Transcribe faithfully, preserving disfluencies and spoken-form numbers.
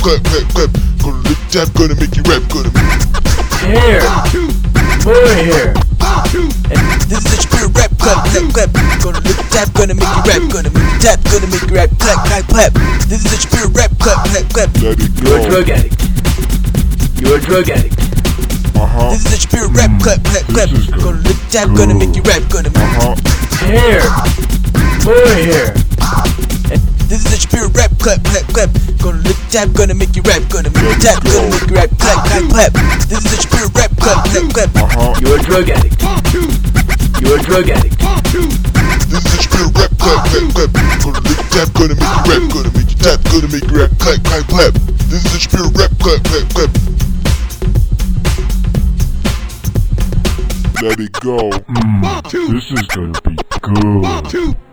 clap, clap, clap. Gonna lick tap, gonna make you rap, gonna make Hair, more hair. And this is a pure rap clap, clap, clap. Gonna lick tap, gonna make you rap, gonna make you tap, gonna make you rap, clap, clap, clap. This is a pure rap clap, clap, clap. let it You're a go. drug addict. You're a drug addict. Uh-huh. This is a pure rap clap, clap, clap. This is good. Gonna lick tap, gonna make you rap, gonna make Uh-huh. Hair, more hair. And this is a pure rap clap, clap, clap. Gonna lick tap, gonna make you rap, gonna make you tap, gonna make you rap, clap, clap, clap. This is a pure rap clap, clap, clap. Uh-huh. You're a drug addict. You're a drug addict. This is pure rap, clap, clap, clap. Gonna lick tap, gonna make you rap, gonna make you tap, gonna make you rap, clap, clap, clap. This is pure rap, clap, clap, clap. Let it go. This is gonna be good.